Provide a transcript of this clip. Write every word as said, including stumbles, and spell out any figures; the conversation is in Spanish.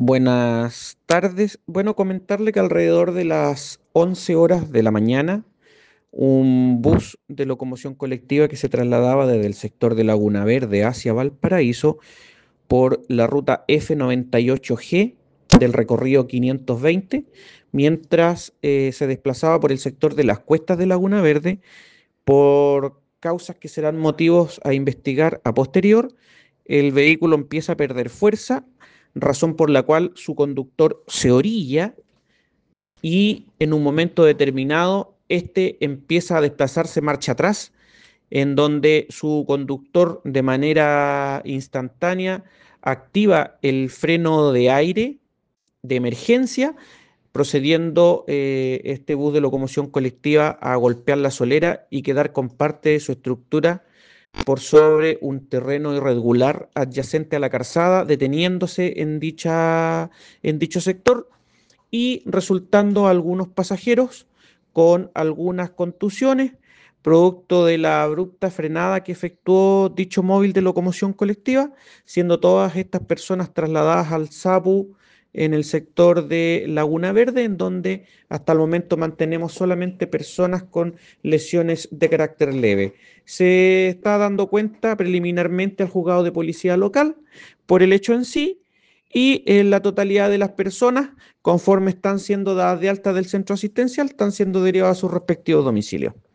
Buenas tardes. Bueno, comentarle que alrededor de las once horas de la mañana, un bus de locomoción colectiva que se trasladaba desde el sector de Laguna Verde hacia Valparaíso por la ruta F noventa y ocho G del recorrido quinientos veinte, mientras eh, se desplazaba por el sector de las cuestas de Laguna Verde, por causas que serán motivos a investigar a posterior, el vehículo empieza a perder fuerza, razón por la cual su conductor se orilla y en un momento determinado este empieza a desplazarse marcha atrás, en donde su conductor de manera instantánea activa el freno de aire de emergencia, procediendo eh, este bus de locomoción colectiva a golpear la solera y quedar con parte de su estructura por sobre un terreno irregular adyacente a la calzada, deteniéndose en dicha, en dicho sector y resultando algunos pasajeros con algunas contusiones, producto de la abrupta frenada que efectuó dicho móvil de locomoción colectiva, siendo todas estas personas trasladadas al SAPU en el sector de Laguna Verde, en donde hasta el momento mantenemos solamente personas con lesiones de carácter leve. Se está dando cuenta preliminarmente al juzgado de policía local por el hecho en sí, y en la totalidad de las personas, conforme están siendo dadas de alta del centro asistencial, están siendo derivadas a sus respectivos domicilios.